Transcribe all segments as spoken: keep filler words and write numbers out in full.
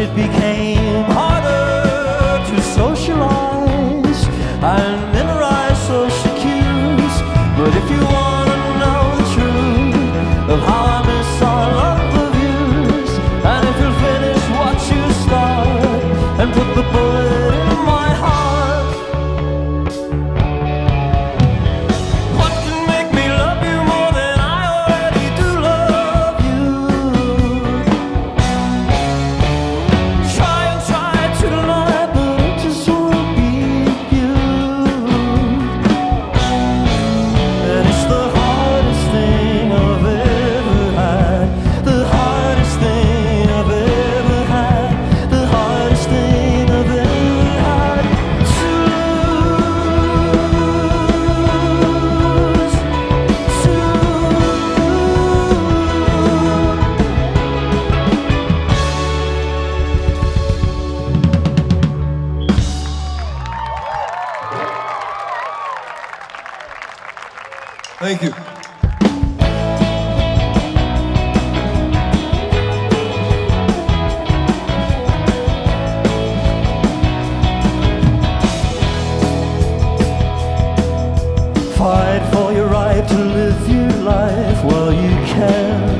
it became harder to socialize and memorize social cues. But if you want to know the truth of how I miss our love of years, and if you'll finish what you start and put the bullet in my heart, what can make me love you more than I already do love you? Try and try to deny, but it just won't be you. And it's the hardest thing I've ever had, the hardest thing I've ever had, the hardest thing I've ever had to lose, to Thank you. fight for your right to live your life while you can.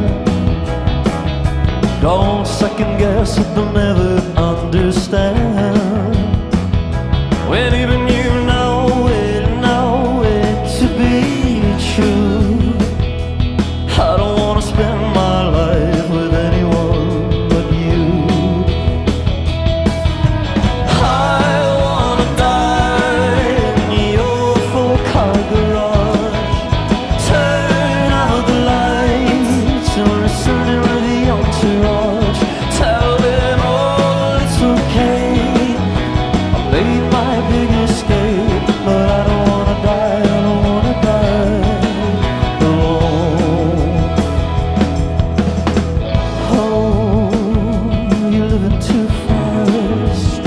Don't second guess what they'll never understand. When even you know it, know it to be true. I don't wanna spend my life with anyone but you. I wanna die in your full-car garage. Turn out the lights and listen to the entourage. Tell them all it's okay. I made my big escape, but I don't wanna die, I don't wanna die alone. Oh, you're living too fast.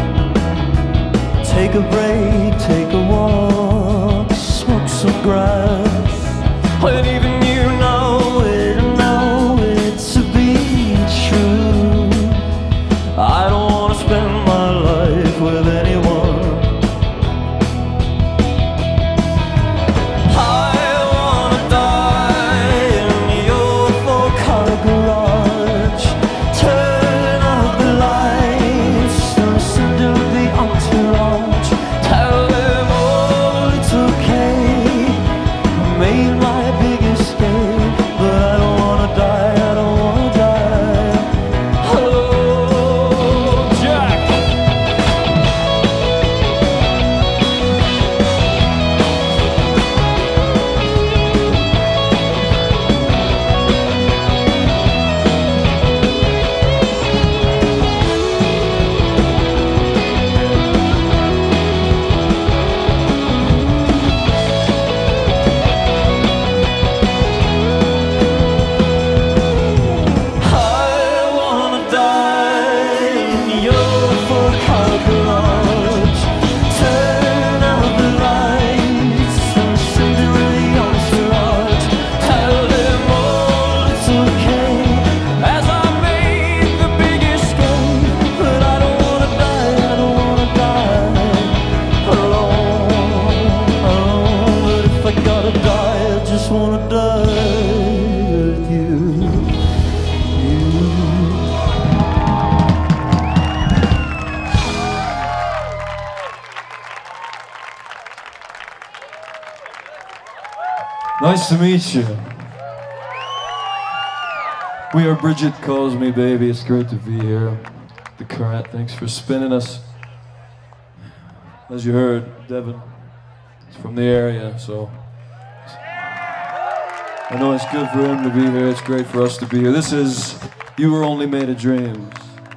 Take a break, take a walk, smoke some grass. When even you know it, know it to be true. I don't wanna spend my life with anyone. I wanna die in your full-car garage. Turn out the lights and listen to the entourage. Tell them all it's okay. I made my big escape, but I don't wanna die, I don't wanna die. Hello, Jack. I wanna die in your full-car garage. Turn out the lights and listen to the entourage. Tell them all it's okay, as I made the big escape. But I don't wanna die, I don't wanna die alone, alone. But if I gotta die, I just wanna die with you. Nice to meet you. We are Bridget Calls Me Baby. It's great to be here. The Current, thanks for spinning us. As you heard, Devin is from the area, so I know it's good for him to be here. It's great for us to be here. This is You Were Only Made of Dreams.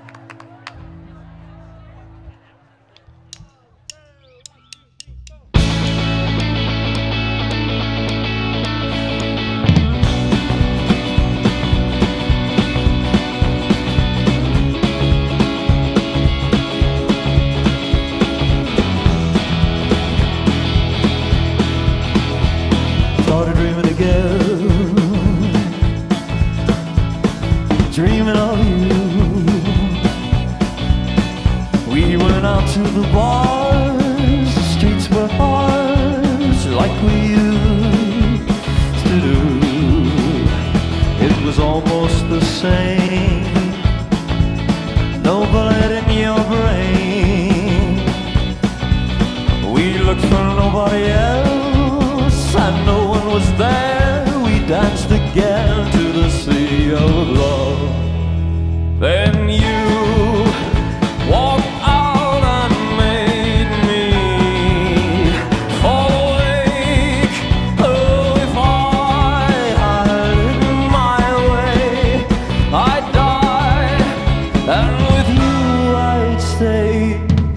Started dreaming again, dreaming of you. We went out to the bars, the streets were ours, like we used to do. It was almost the same, no bullet in your brain. We looked for nobody else, and no one was there. We danced again to the sea of love. Then you walked out and made me fall awake. Oh, if I had it my way, I'd die, and with you I'd stay.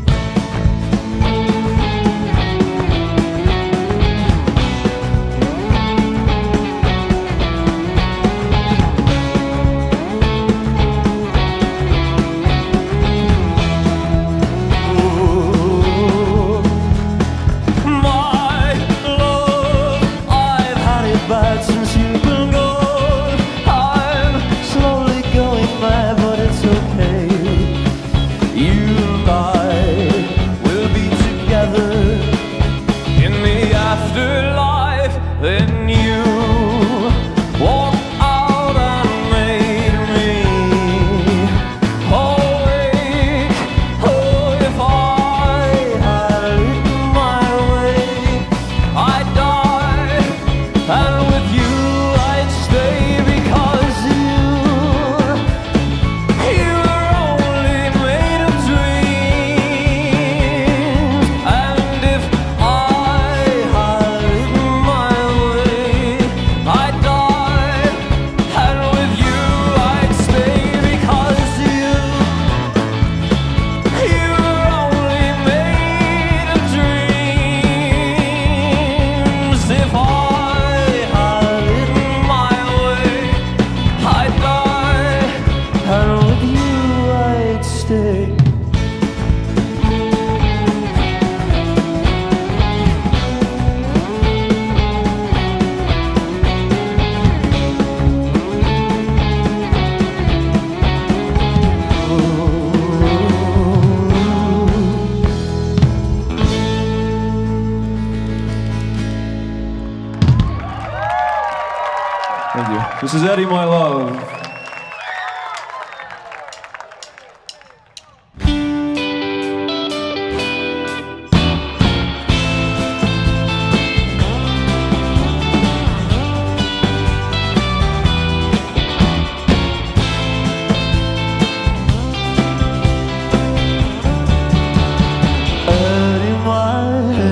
Then you walked out and made me awake. Oh, if I had it my way, I'd die, and with you I'd stay, because you, you were only made of dreams. And if I had it my way, I'd die, and with you I'd stay, because you, you were only made of dreams. If I had it my way, I'd die, and with you I'd stay. Thank you. This is Eddie, My Love. Eddie, my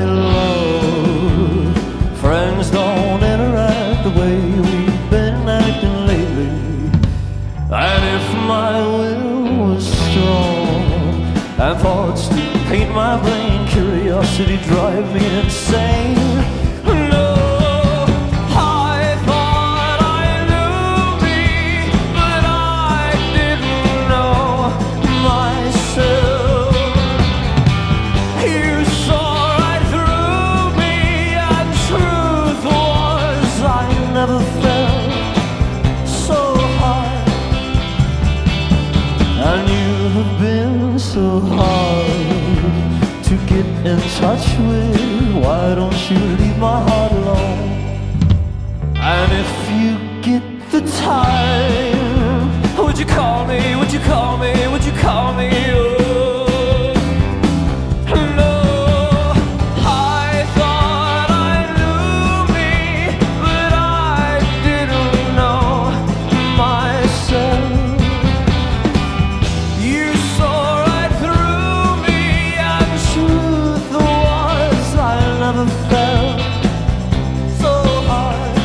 love, friends don't interact the way we've been acting lately. And if my will was strong, and thoughts to paint my brain, curiosity drive me insane. No, I thought I knew me, but I didn't know myself. You saw right through me, and truth was I never felt so hard, and you have been so hard to get in touch with. Why don't you leave my heart alone? And if you get the time, would you call me, would you call me, would you call me? Oh. No, I thought I knew me, but I didn't know myself. You saw right through me, and truth was I never felt so hard.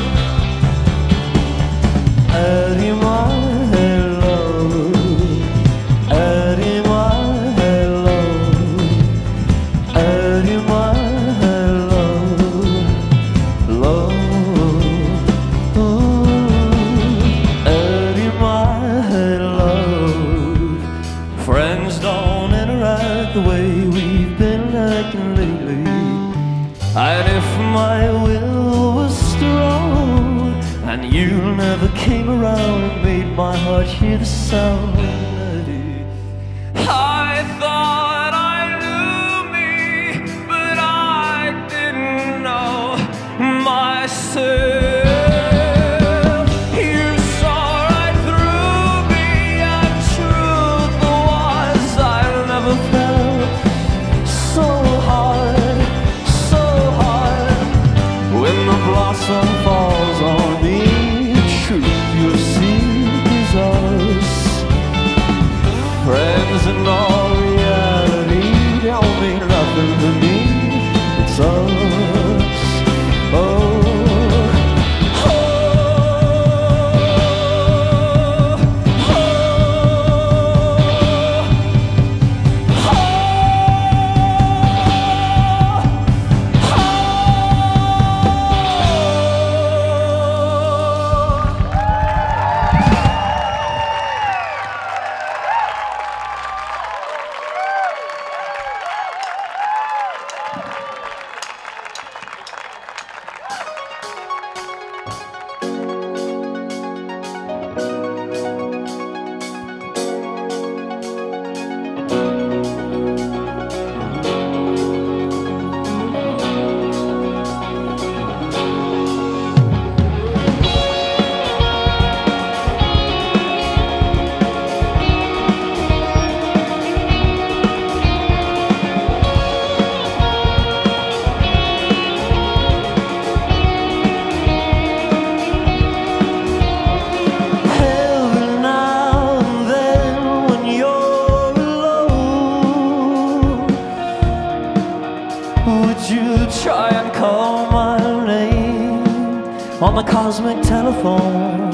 Eddie, my love, Eddie, my love, Eddie, my love, love. Ooh, Eddie, my love, friends don't interact the way we've been acting lately. And if my will was strong, and you never came around and made my heart hear the sound, I thought I on the cosmic telephone.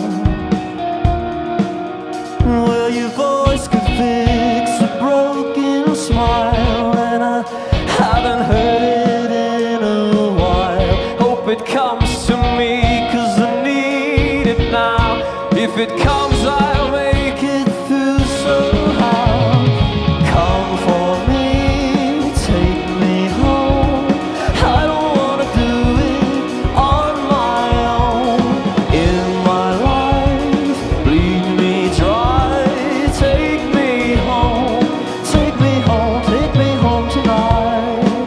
Well, your voice could fix a broken smile, and I haven't heard it in a while. Hope it comes to me, 'cause I need it now. If it comes, I'll make it through somehow. Come for me, take me home. I don't wanna do it on my own. In my life, bleed me dry. Take me home, take me home, take me home tonight.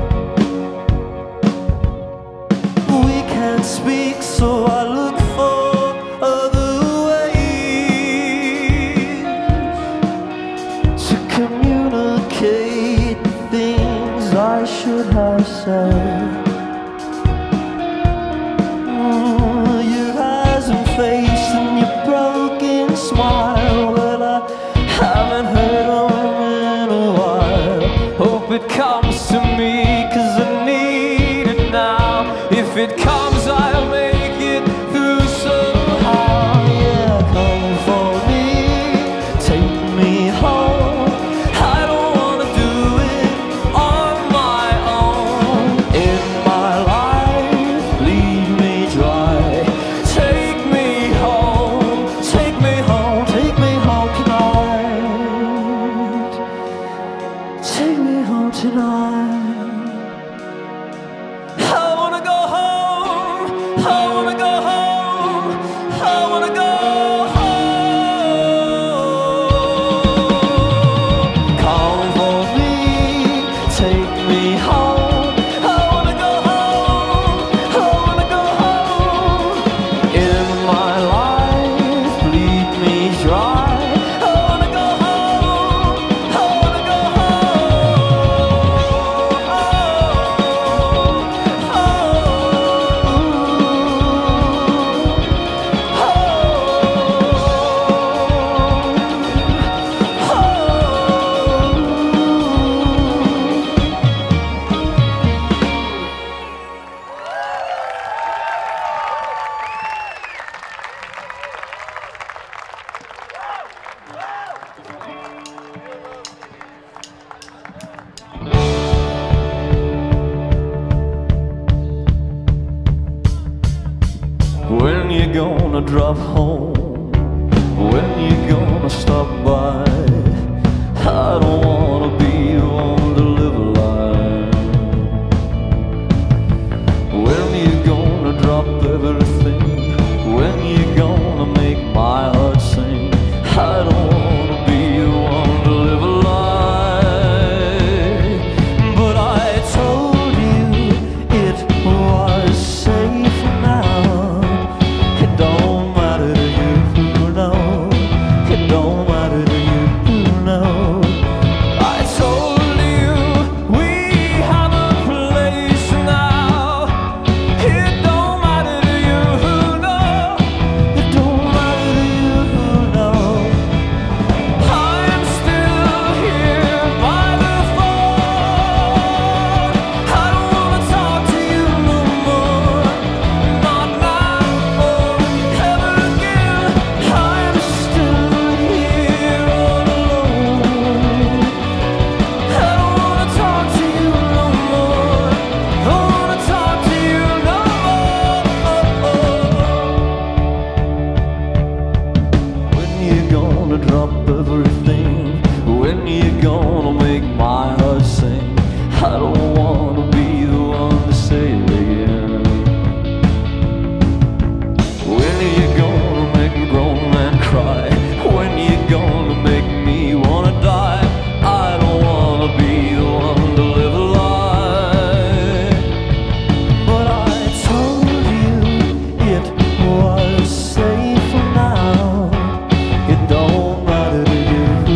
We can't speak, so I look for other ways to communicate the things I should have said. Mm, your eyes and face and your broken smile, well, I haven't heard them in a while. Hope it comes to me, 'cause I need it now. If it comes, I'll make it through somehow. Yeah, come for me, take me home. I don't wanna do it on my own. In my life, leave me dry. Take me home, take me home, take me home tonight. Take me home tonight. I wanna go home, I wanna go home, I wanna go home. Come for me, take me home. I wanna go home, I wanna go home. In my life, bleed me dry. I wanna go home, I wanna go When you gonna drop home? When you gonna stop by? I don't wanna be the one to live a lie. When you gonna drop everything? When you gonna make my heart sing? I don't wanna be the one to live a lie. But I told you it was safe now. It don't matter to you, no. It don't matter to you, no. I told you we have a place now. It don't matter to you, no. It don't matter to you, no. I'm still here by the phone. I don't wanna talk to you no more. Not now or ever again. I'm still here all alone. I don't wanna talk to you no more. Don't wanna talk to you no more. When you gonna drop everything? When you gonna make my heart sing? I don't wanna be the one to say it again. When you gonna make a grown man cry? When you gonna make me wanna die? I don't wanna be the one to live a lie. But I told you it was safe now. It don't matter to you,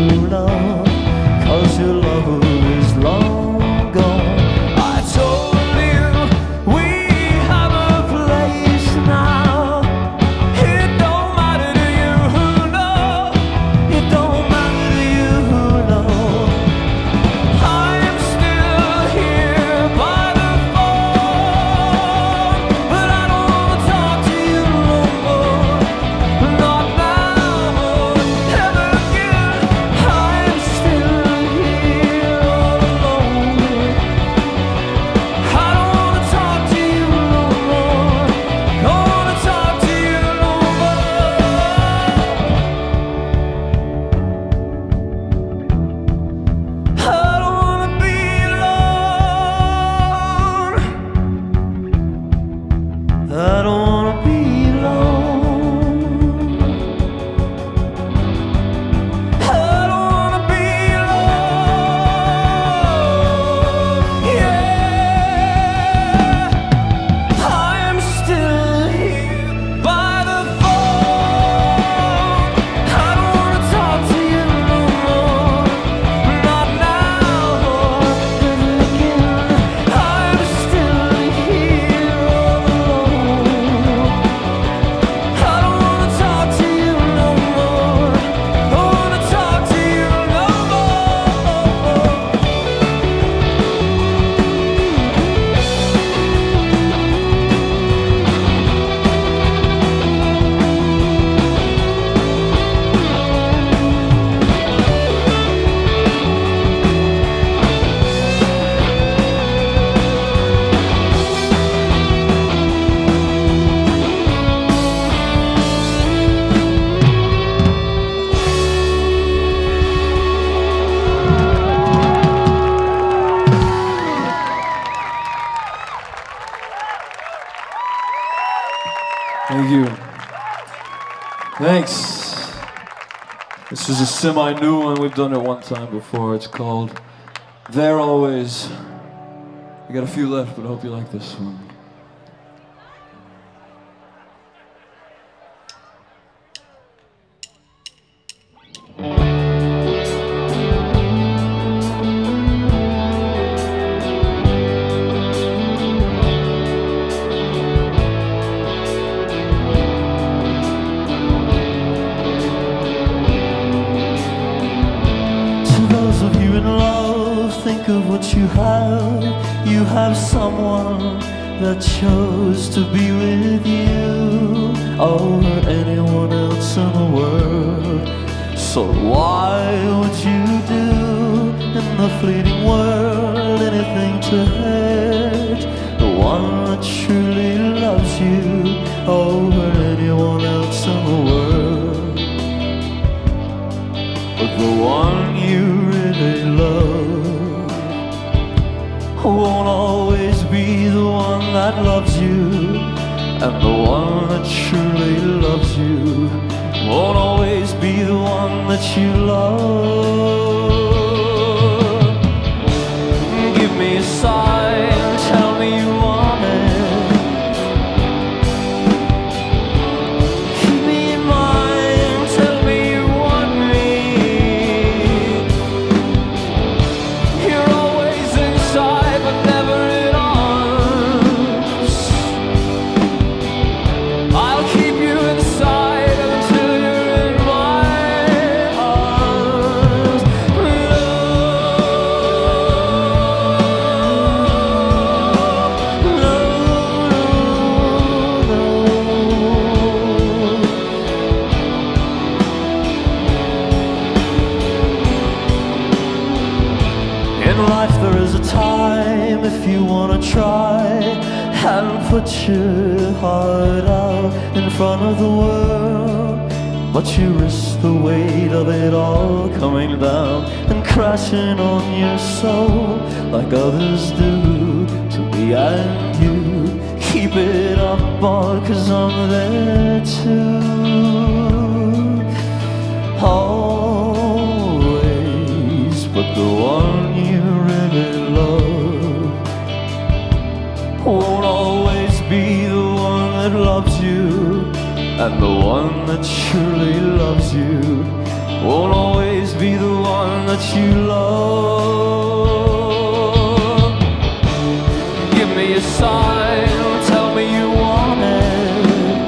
Thanks. This is a semi-new one. We've done it one time before. It's called There Always. We got a few left, but I hope you like this one. Think of what you have. You have someone that chose to be with you over anyone else in the world. So why would you do in the fleeting world anything to hurt the one that truly loves you over anyone else in the world? But the one you really love won't always be the one that loves you, and the one that truly loves you won't always be the one that you love. Give me a sign, tell me you want it. Keep me in mind, tell me you want me. You're always inside, but never in arms. I'll keep you inside until you're in my arms. In life there is a time if you wanna try and put your heart out in front of the world, but you risk the weight of it all coming down and crashing on your soul like others do to me and you. Keep it up, boy, 'cause I'm there too. Always, but the one you really love won't always be the one that loves you, and the one that truly loves you won't always be the one that you love. Give me a sign, tell me you want it.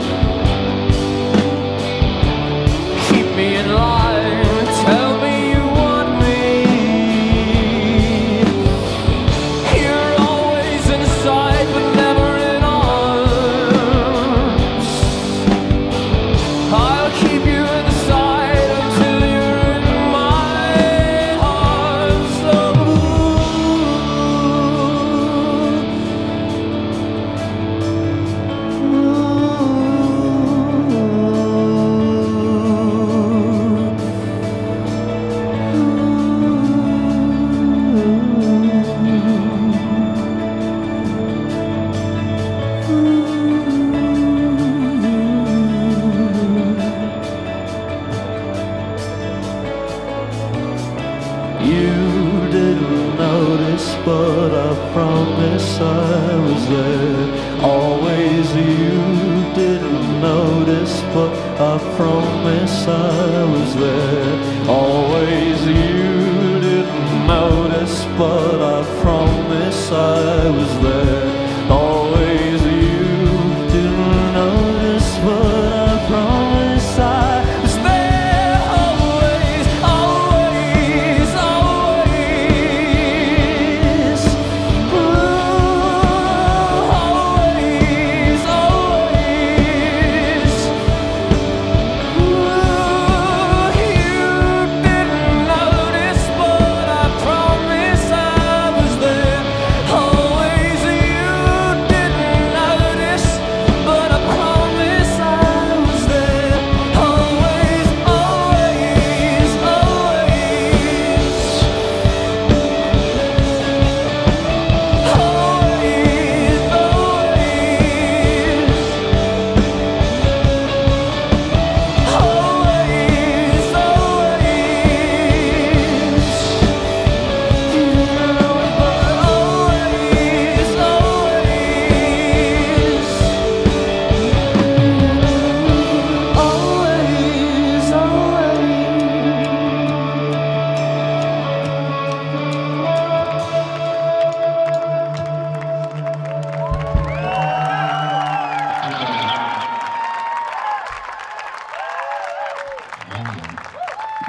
Keep me in line, tell me you want me. You're always inside, but never in arms. I'll keep you inside until you're in my arms. Oh, you didn't notice, but I promise I was there. Always you didn't notice, but I promise I was there. Always you didn't notice, but I promise I was there. Always you didn't notice, but I promise I was there. Always, always, always. Ooh, always, always. Ooh, you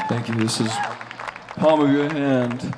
Thank you. This is Palm of Your Hand.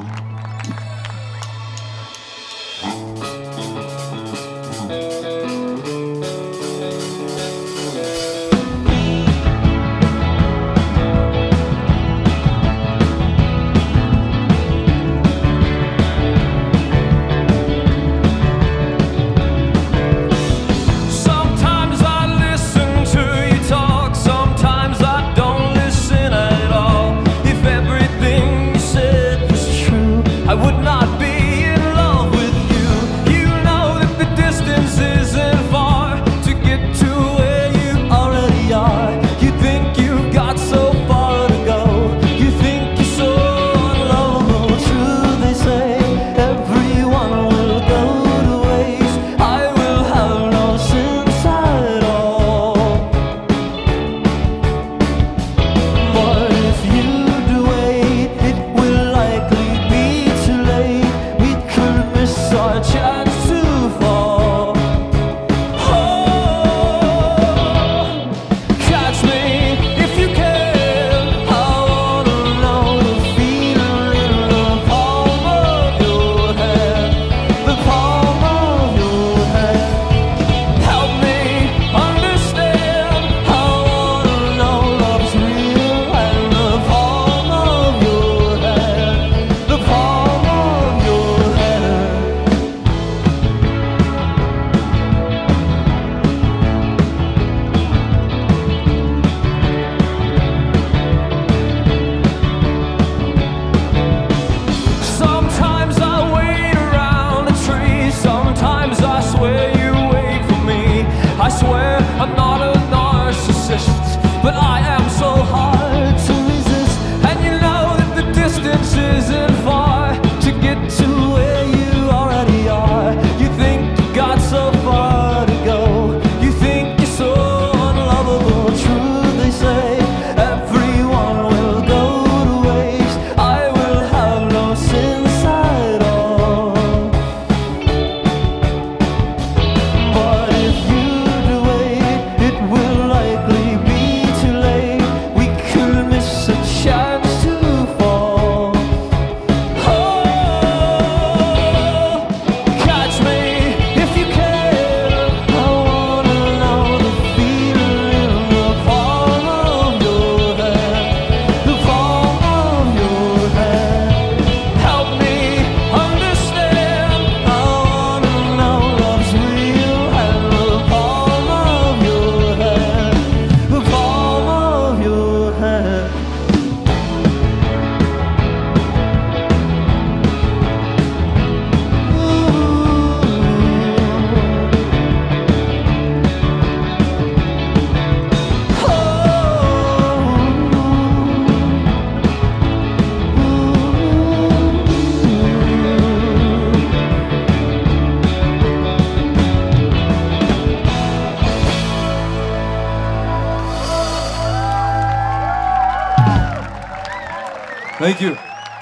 Thank you.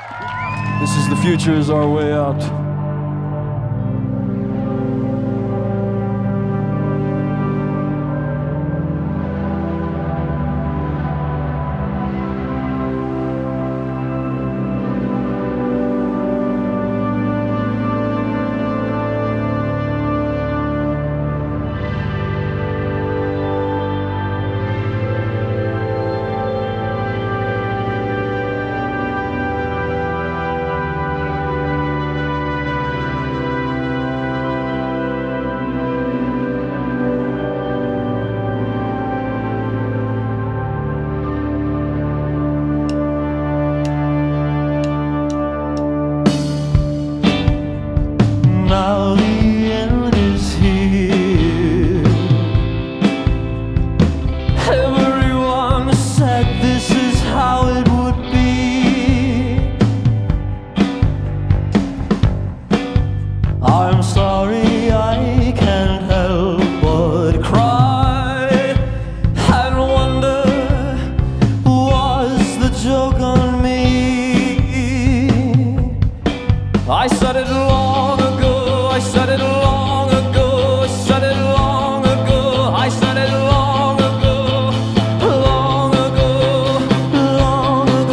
This is The Future Is Our Way Out. Now the end is here. Everyone said this is how it would be. I'm sorry, I can't help but cry and wonder, was the joke on me? I said it long ago, I said it long ago, I said it long ago, I said it long ago, long ago, long ago.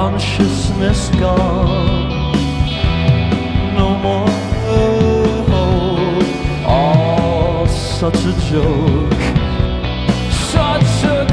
consciousness gone. No more hope. All such a joke, such a